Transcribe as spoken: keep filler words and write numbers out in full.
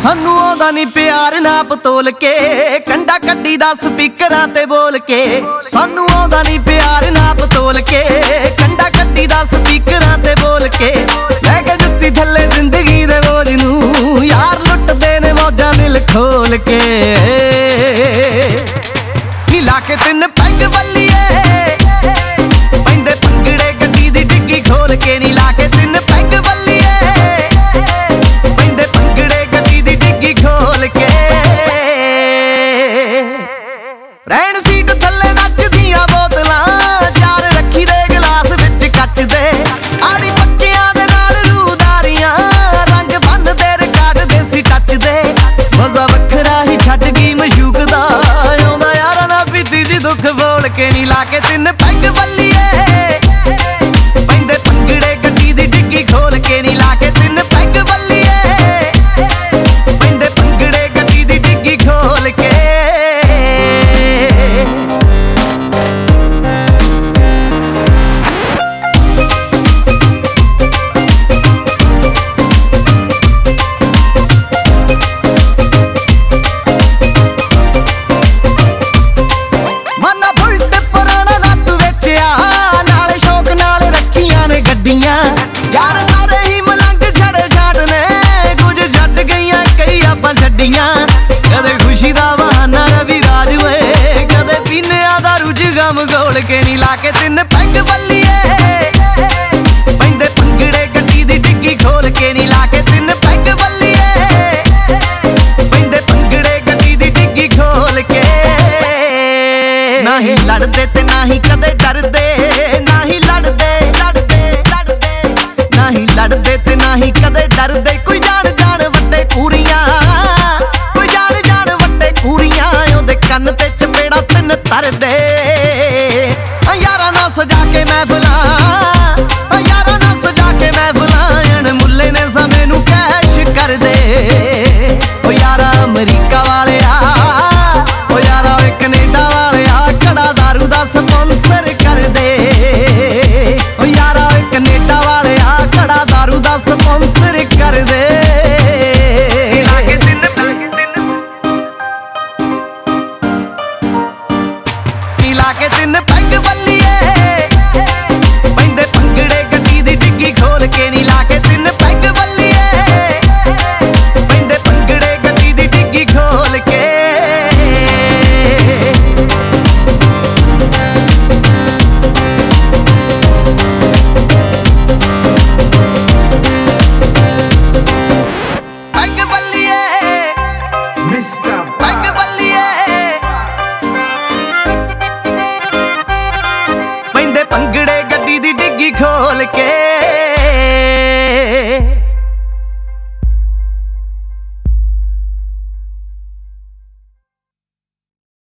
सानू आउंदा नी प्यार नाप तोल के, कंडा कड्डी दा स्पीकरां ते बोल के। सानू आउंदा नी प्यार नाप तोल के, कंडा कड्डी दा स्पीकरां ते बोल के। लैके जुत्ती थल्ले जिंदगी दे बोझ नूं, यार लुटदे ने मौजां दिल खोल के। नी ला के तिन पैग बल्लिए, पैंदे भंगड़े गड्डी दी डिग्गी खोल के। नी ला के तिन पैग बल्लिए, रैन सीट थल्ले नचदियां बोतलां, चार रखी दे गिलास विच कच दे। आड़ी पक्कियां दे नाल रूदारियां, रंग बन दे रिकार्ड देसी टच दे। मजा वखरा ही छड्ड गई मशूक दा, आउंदा यारां नाल पीती जी दुख बोल के। नी ला के तिन पैग बल्लिए, पैंदे भंगड़े गड्डी दी डिग्गी खोल के। नी ला के तिन पैग बल्लिए, पैंदे भंगड़े गड्डी दी डिग्गी खोल के। यार सारे ही मलंग छड़े छाड़ ने, कुछ छड्ड गईयां कई आपां छड्डियां। कदे खुशी दा बहाना रवि राज होए, कदे पीने दा रुझ गम घोल के। नी ला के तिन पैग बल्लिए, पैंदे भंगड़े गड्डी दी डिग्गी खोल के। नी ला के तिन पैग बल्लिए, पैंदे भंगड़े गड्डी दी डिग्गी खोल के। ना ही लड़दे ते ना ही कदे डरदे, ना ही लड़दे लड़दे लड़दे, ना ही लड़दे ते ना ही कदे डरदे। कोई